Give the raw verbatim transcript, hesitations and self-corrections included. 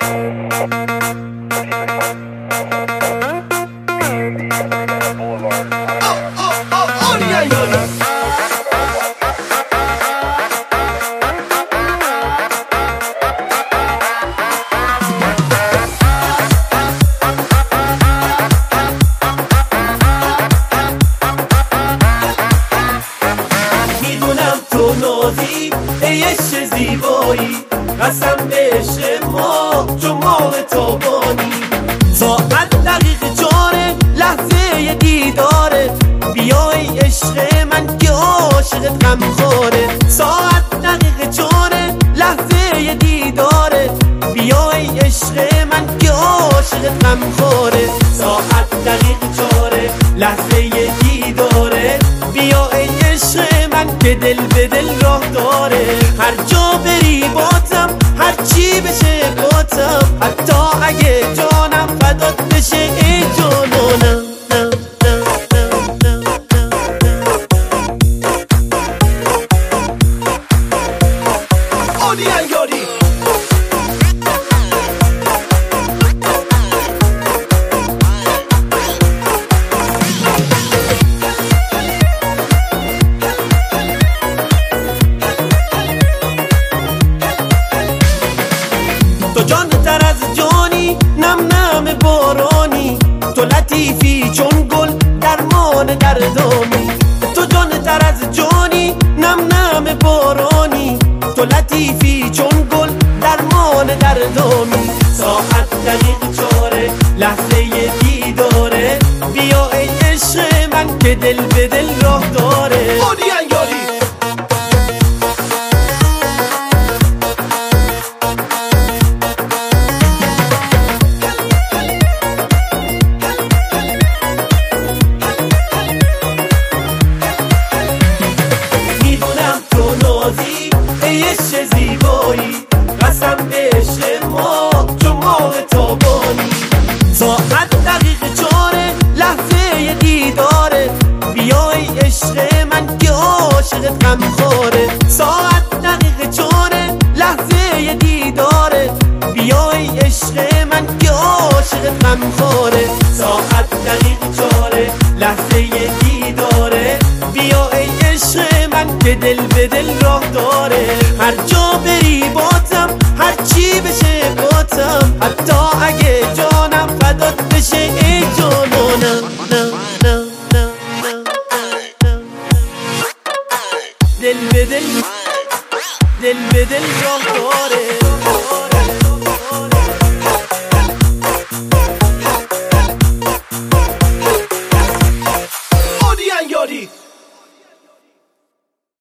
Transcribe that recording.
ای عشق زیبایی قسم به عشق ما چون ماه تابانی ساعت دقیقه چاره لحظه دیداره بیا ای عشق من که عاشقت غمخواره ساعت دقیقه چاره لحظه دیداره بیا ای عشق من که عاشقت غمخواره ساعت دقیقه چاره لحظه دیداره بیا ای عشق من که دل به دل راه داره هر جا بری باتم هر چی بشه باتم حتی اگه جانم فدات بشه ای جانانم تو جان تر از جانی نم نم بارانی تو لطیفی چون گل درمان دردامی تو جان تر از جانی نم نم بارانی تو لطیفی چون گل درمان دردامی ساعت دقیقه چاره لحظه دیداره بیا ای عشق من که دل به دل راه داره ای عشق زیبایی قسم به عشق ما چون ماه تابانی ساعت دقیقه چاره لحظه دیداره بیا ای عشق من که عاشقت غمخواره ساعت دقیقه چاره لحظه دیداره بیا ای عشق من که عاشقت غمخواره ساعت دقیقه چاره لحظه دیداره بیا ای عشق من که دل به دل راه داره هر جا بری باتم هر چی بشه باتم